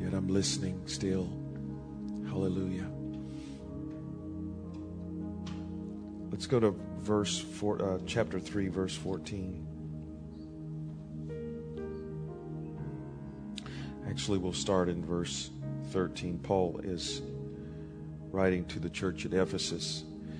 Yet I'm listening still. Hallelujah. Let's go to chapter 3, verse 14. Actually, we'll start in verse 13. Paul is writing to the church at Ephesus.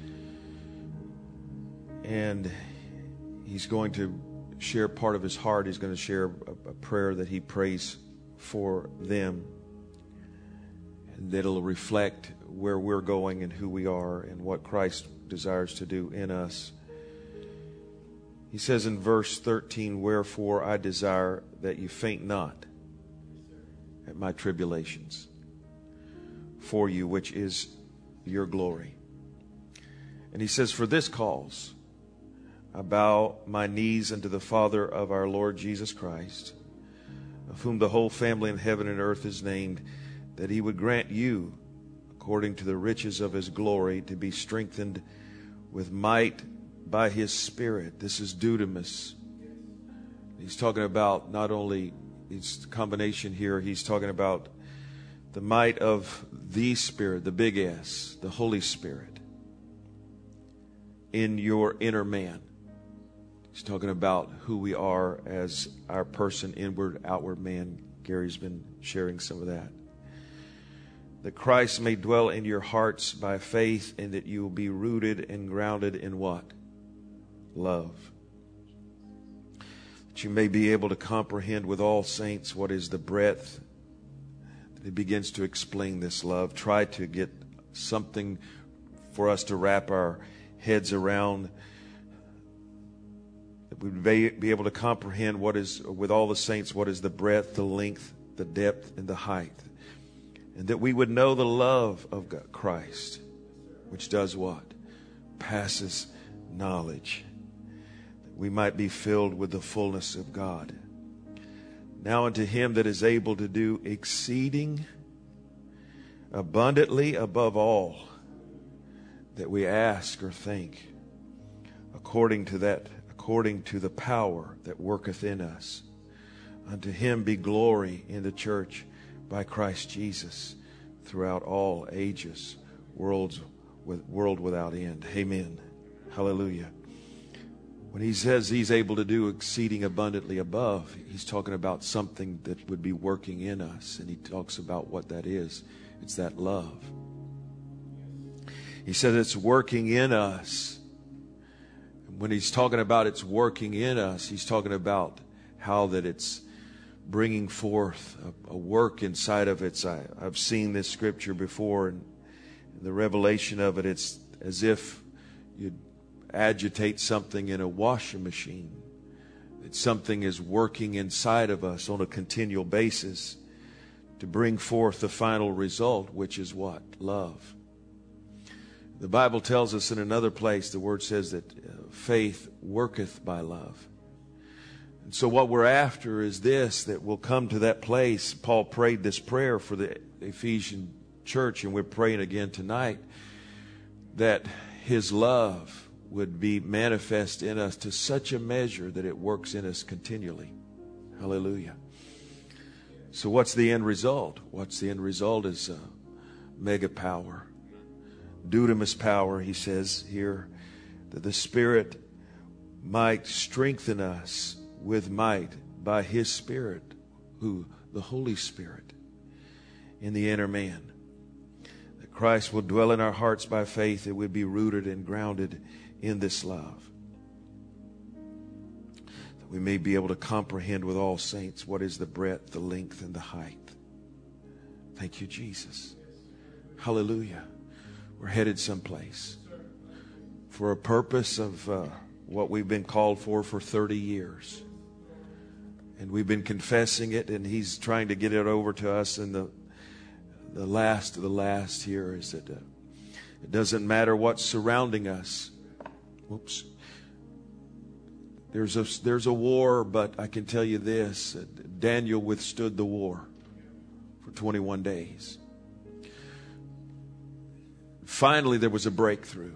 And he's going to share part of his heart. He's going to share a prayer that he prays for them. And that'll reflect where we're going and who we are and what Christ desires to do in us. He says in verse 13, "Wherefore I desire that you faint not at my tribulations for you, which is your glory." And he says, "For this cause I bow my knees unto the Father of our Lord Jesus Christ, of whom the whole family in heaven and earth is named, that he would grant you, according to the riches of his glory, to be strengthened with might by his Spirit." This is dunamis. He's talking about not only, it's a combination here, he's talking about the might of the Spirit, the big S, the Holy Spirit, in your inner man. He's talking about who we are as our person, inward, outward man. Gary's been sharing some of that. That Christ may dwell in your hearts by faith, and that you will be rooted and grounded in what? Love. That you may be able to comprehend with all saints what is the breadth. He begins to explain this love. Try to get something for us to wrap our heads around. That we would be able to comprehend what is, with all the saints, what is the breadth, the length, the depth, and the height. And that we would know the love of God, Christ, which does what? Passes knowledge. That we might be filled with the fullness of God. Now unto him that is able to do exceeding abundantly above all that we ask or think, according to the power that worketh in us. Unto him be glory in the church by Christ Jesus throughout all ages, world without end. Amen. Hallelujah. When he says he's able to do exceeding abundantly above, he's talking about something that would be working in us. And he talks about what that is. It's that love. He said it's working in us. When he's talking about it's working in us, he's talking about how that it's bringing forth a work inside of it. I've seen this scripture before, and the revelation of it, it's as if you'd agitate something in a washing machine. That something is working inside of us on a continual basis to bring forth the final result, which is what? Love. The Bible tells us in another place, the Word says that faith worketh by love. And so what we're after is this, that we'll come to that place. Paul prayed this prayer for the Ephesian church, and we're praying again tonight, that his love would be manifest in us to such a measure that it works in us continually. Hallelujah. So what's the end result? What's the end result is mega power. Dunamis power, he says here, that the Spirit might strengthen us with might by his Spirit, who? The Holy Spirit, in the inner man. That Christ will dwell in our hearts by faith, that we'd be rooted and grounded in this love. That we may be able to comprehend with all saints what is the breadth, the length, and the height. Thank you, Jesus. Hallelujah. We're headed someplace for a purpose of what we've been called for 30 years. And we've been confessing it, and he's trying to get it over to us. And the last of the last here is that it doesn't matter what's surrounding us. Oops. There's a war, but I can tell you this. Daniel withstood the war for 21 days. Finally, there was a breakthrough.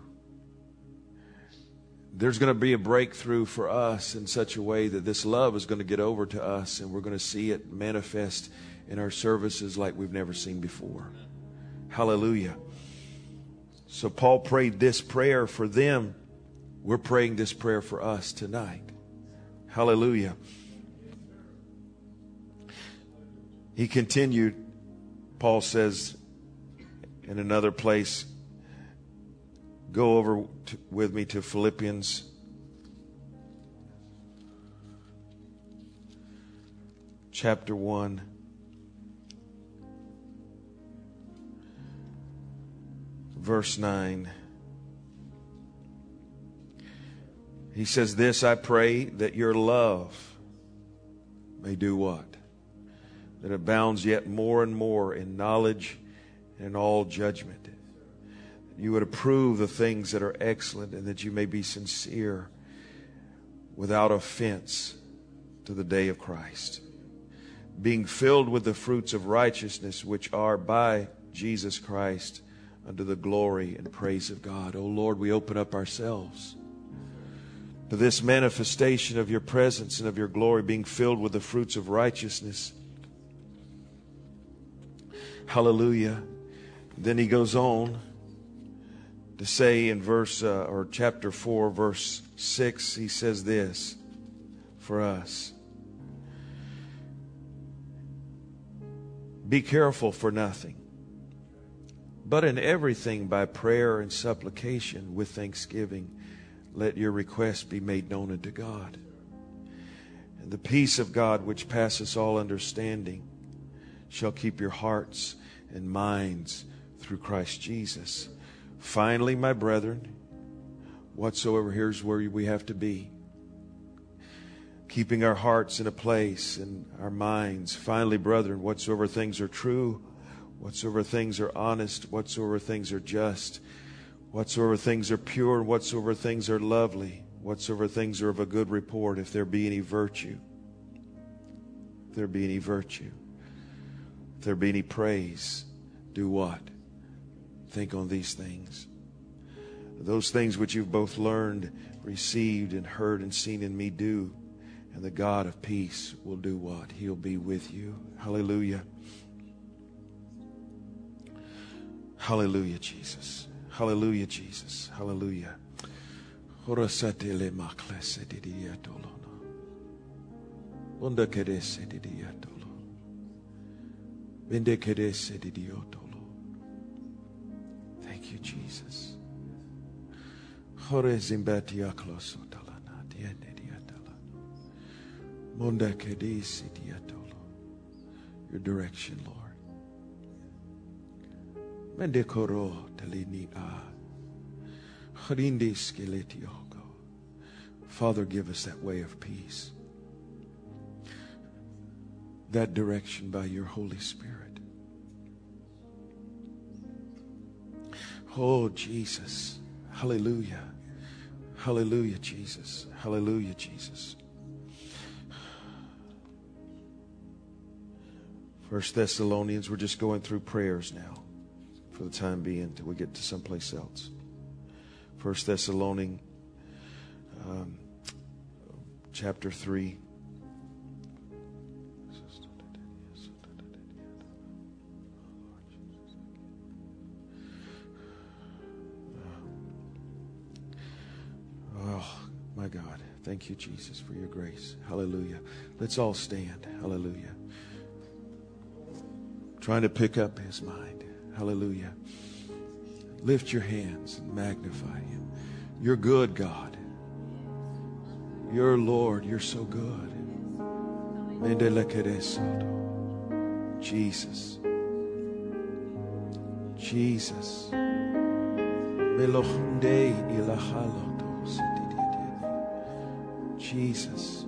There's going to be a breakthrough for us in such a way that this love is going to get over to us, and we're going to see it manifest in our services like we've never seen before. Hallelujah. So Paul prayed this prayer for them. We're praying this prayer for us tonight. Hallelujah. He continued, Paul says in another place, go over with me to Philippians chapter 1. Verse 9. He says, this I pray, that your love may do what? That abounds yet more and more in knowledge and in all judgment. You would approve the things that are excellent, and that you may be sincere without offense to the day of Christ, being filled with the fruits of righteousness which are by Jesus Christ unto the glory and praise of God. Oh Lord, we open up ourselves to this manifestation of your presence and of your glory, being filled with the fruits of righteousness. Hallelujah. Then he goes on to say in chapter 4, verse 6, he says this for us. Be careful for nothing, but in everything by prayer and supplication with thanksgiving, let your requests be made known unto God. And the peace of God, which passeth all understanding, shall keep your hearts and minds through Christ Jesus. Finally, my brethren, whatsoever, here's where we have to be. Keeping our hearts in a place and our minds. Finally, brethren, whatsoever things are true, whatsoever things are honest, whatsoever things are just, whatsoever things are pure, whatsoever things are lovely, whatsoever things are of a good report, if there be any virtue, if there be any virtue, if there be any praise, do what? Think on these things. Those things which you've both learned, received, and heard and seen in me do. And the God of peace will do what? He'll be with you. Hallelujah. Hallelujah, Jesus. Hallelujah, Jesus. Hallelujah. Thank you, Jesus. Your direction, Lord. Father, give us that way of peace, that direction by your Holy Spirit. Oh, Jesus. Hallelujah. Hallelujah, Jesus. Hallelujah, Jesus. 1 Thessalonians, we're just going through prayers now for the time being until we get to someplace else. 1 Thessalonians chapter 3. Oh, my God. Thank you, Jesus, for your grace. Hallelujah. Let's all stand. Hallelujah. Trying to pick up his mind. Hallelujah. Lift your hands and magnify him. You're good, God. You're Lord. You're so good. Jesus. Jesus. Jesus.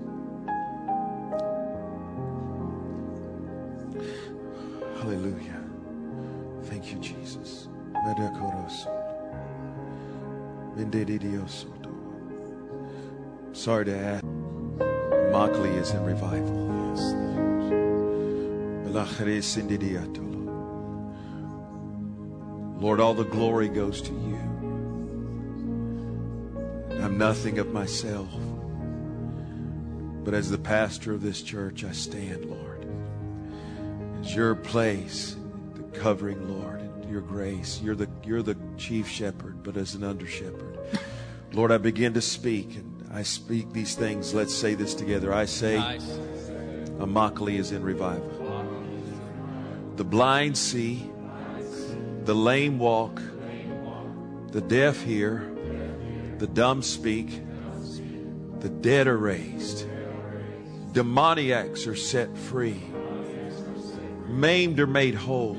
Hallelujah. Thank you, Jesus. Sorry to ask. Immokalee is in revival. Lord, all the glory goes to you. I'm nothing of myself, but as the pastor of this church, I stand, Lord, It's your place, the covering, Lord, and your grace. You're the chief shepherd, but as an under shepherd. Lord, I begin to speak, and I speak these things. Let's say this together. I say, Immokalee is in revival. The blind see, the lame walk, the deaf hear, the dumb speak, the dead are raised, demoniacs are set free, maimed are made whole,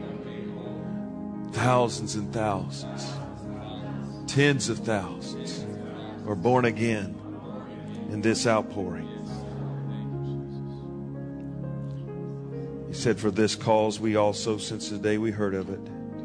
thousands and thousands, tens of thousands are born again in this outpouring. He said, for this cause we also, since the day we heard of it,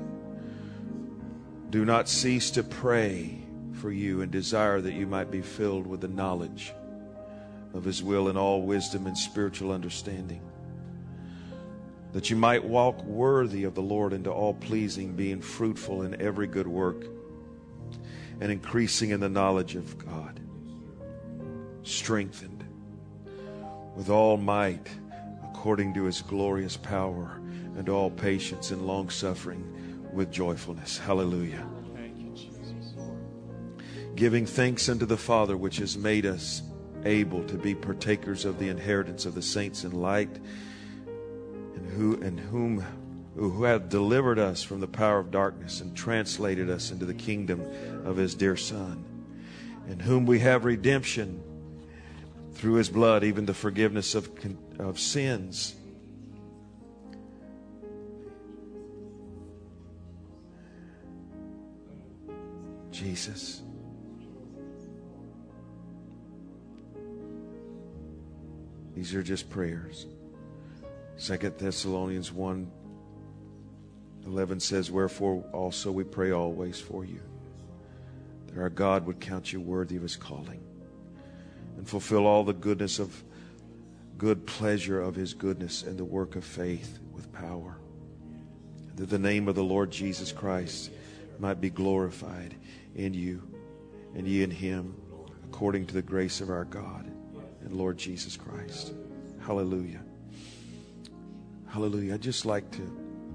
do not cease to pray for you and desire that you might be filled with the knowledge of His will and all wisdom and spiritual understanding, that you might walk worthy of the Lord into all pleasing, being fruitful in every good work and increasing in the knowledge of God, strengthened with all might according to His glorious power, and all patience and long suffering with joyfulness. Hallelujah. Thank you, Jesus. Giving thanks unto the Father, which has made us able to be partakers of the inheritance of the saints in light, and who hath delivered us from the power of darkness and translated us into the kingdom of His dear Son, in whom we have redemption through His blood, even the forgiveness of sins. Jesus. These are just prayers. 2 Thessalonians 1:11 says, wherefore also we pray always for you, that our God would count you worthy of His calling, and fulfill all the goodness of good pleasure of His goodness and the work of faith with power, and that the name of the Lord Jesus Christ might be glorified in you and ye in Him, according to the grace of our God and Lord Jesus Christ. Hallelujah. Hallelujah. I'd just like to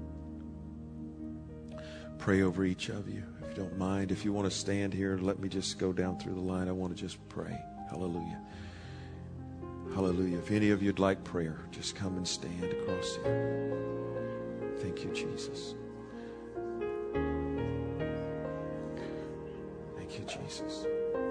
pray over each of you, if you don't mind. If you want to stand here, let me just go down through the line. I want to just pray. Hallelujah. Hallelujah. If any of you'd like prayer, just come and stand across here. Thank you, Jesus. Thank you, Jesus.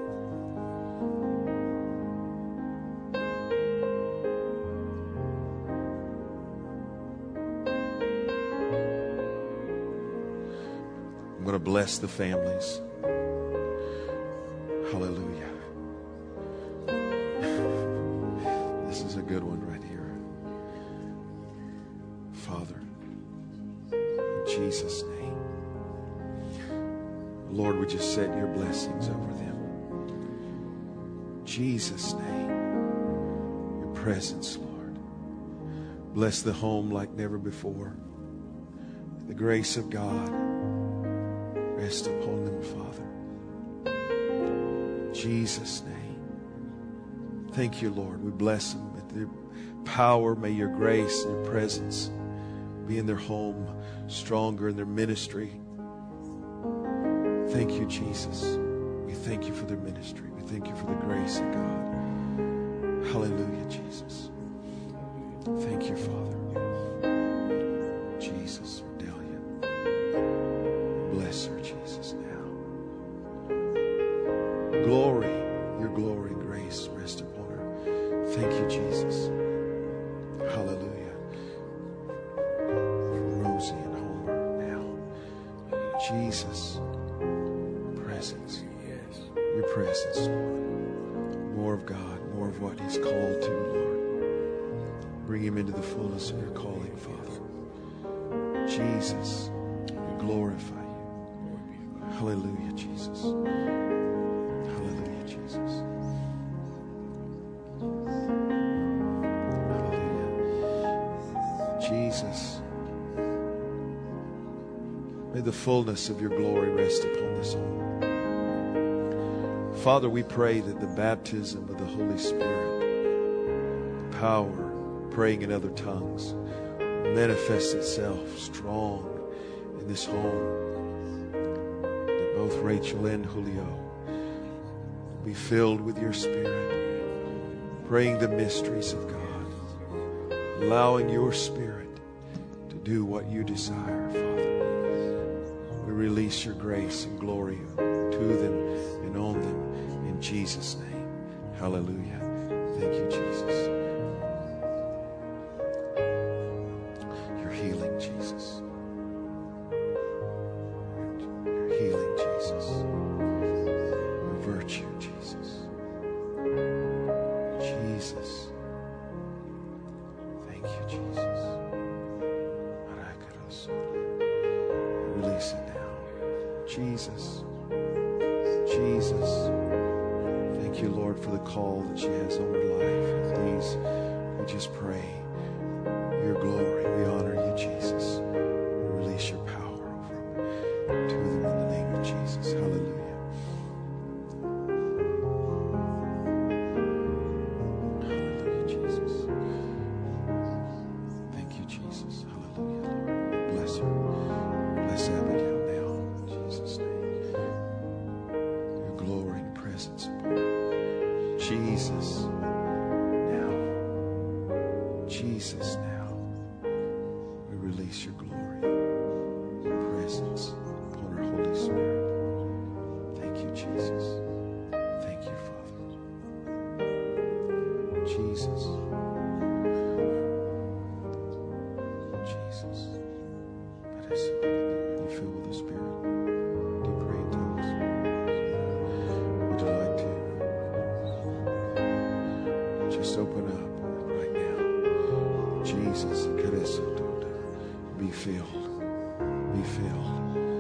I'm going to bless the families. Hallelujah. This is a good one right here. Father, in Jesus' name, Lord, would you set your blessings over them? In Jesus' name, your presence, Lord. Bless the home like never before. The grace of God rest upon them, Father. In Jesus' name. Thank you, Lord. We bless them with their power. May your grace and your presence be in their home, stronger in their ministry. Thank you, Jesus. We thank you for their ministry. We thank you for the grace of God. Hallelujah, Jesus. Thank you, Father. Jesus, Delia. Bless her, Jesus, now. Glory, your glory and grace rest upon her. Thank you, Jesus. Hallelujah. For Rosie and Homer now. Jesus, presence. Your presence, Lord. More of God, more of what He's called to, Lord. Bring him into the fullness of your calling, Father. Jesus, we glorify you. Hallelujah, Jesus. Hallelujah, Jesus. Hallelujah. Jesus, may the fullness of your glory rest upon this home. Father, we pray that the baptism of the Holy Spirit, power, praying in other tongues, manifest itself strong in this home. That both Rachel and Julio be filled with your Spirit, praying the mysteries of God, allowing your Spirit to do what you desire, Father. We release your grace and glory to them and on them in Jesus' name. Hallelujah. Thank you, Jesus. Your healing, Jesus. Your healing, Jesus. Your virtue, Jesus. Jesus. Thank you, Jesus. Release it now. Jesus. Jesus. Thank you, Lord, for the call that she has on her life. Please, we just pray your glory. We honor you, Jesus. We release your power over to them in the name of Jesus. Hallelujah. Hallelujah, Jesus. Thank you, Jesus. Hallelujah, Lord. Bless her. Bless Abigail now in Jesus' name. Your glory and presence upon her. Jesus now. Jesus now. We release your glory and presence upon our Holy Spirit. Thank you, Jesus. Thank you, Father. Jesus. Jesus. Be filled with the Spirit. Do you pray in tongues? Would you like to? Just open up right now. Jesus. Be filled. Be filled.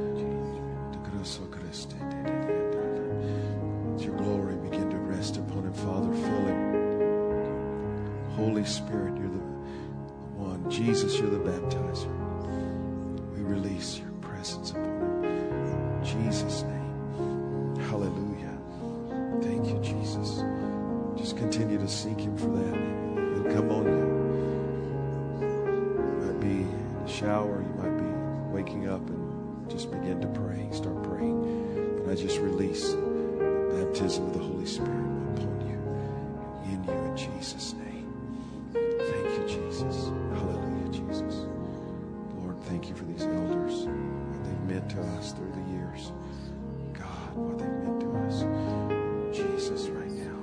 Let your glory begin to rest upon him. Father, fill him. Holy Spirit, you're the one. Jesus, you're the baptizer. We release your presence upon him. In Jesus' name. Hallelujah. Thank you, Jesus. Just continue to seek him for that. He'll come on you. You might be in the shower. You might be waking up and just begin to pray. Start praying. But I just release the baptism of the Holy Spirit upon you. In you, in Jesus' name. Thank you, Jesus. Hallelujah, Jesus. Lord, thank you for these elders, what they've meant to us through the years. God, what they've meant to us. Jesus, right now.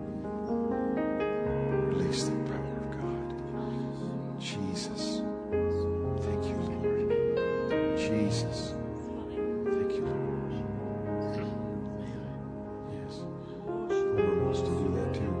Release the power of God. Jesus. Thank you, Lord. Jesus. Thank you, Lord. Yes. The Lord wants to do that too.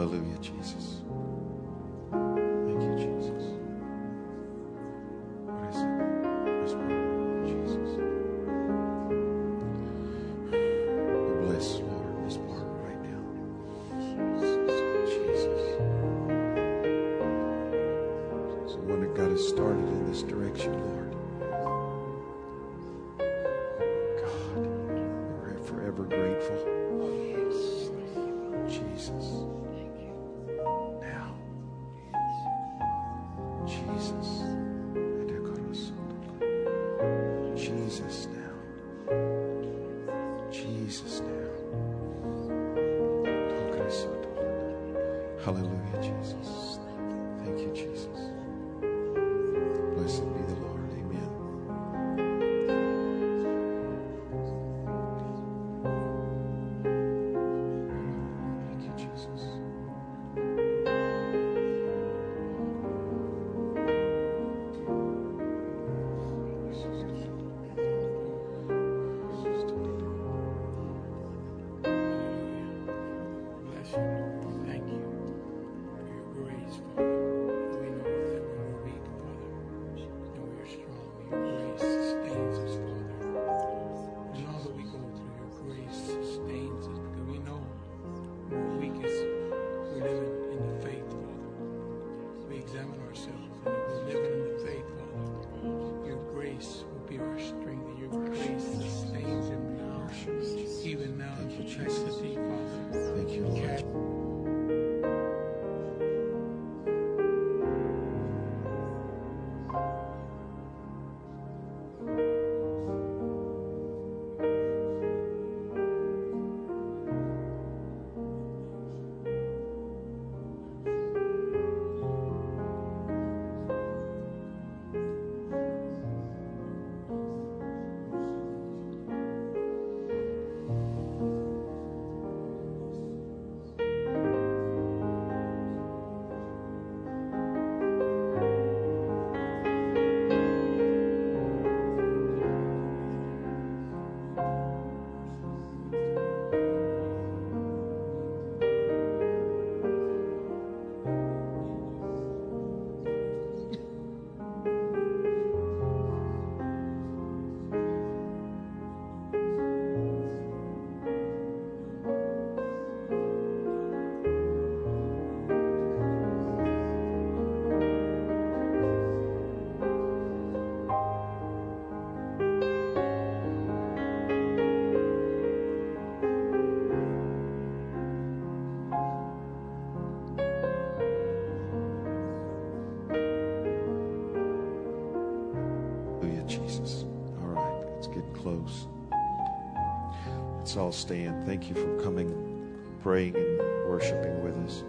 Hallelujah, Jesus. Thank you, Jesus. What is it? Where's Barbara? Jesus. We bless, Lord, Miss Barbara right now. Jesus. It's the one that got us started in this direction, Lord. God, we're forever grateful. Jesus. Now. Jesus. Jesus now. Jesus now. Hallelujah, Jesus. Thank you, Jesus. Blessed be the Lord. Amen. Thank you, Jesus. Jesus. All right, it's getting close. Let's all stand. Thank you for coming, praying, and worshiping with us.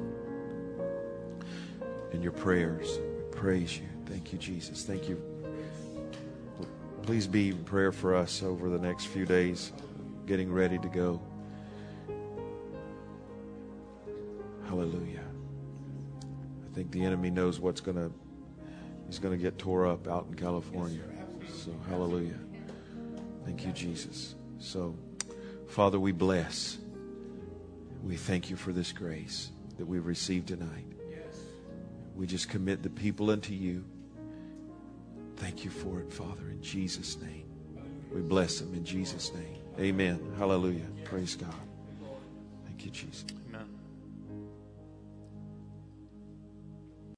In your prayers, we praise you. Thank you, Jesus. Thank you. Please be in prayer for us over the next few days, getting ready to go. Hallelujah. I think the enemy knows he's going to get tore up out in California. So, hallelujah. Thank you, Jesus. So, Father, we bless. We thank you for this grace that we've received tonight. We just commit the people unto you. Thank you for it, Father, in Jesus' name. We bless them in Jesus' name. Amen. Hallelujah. Praise God. Thank you, Jesus.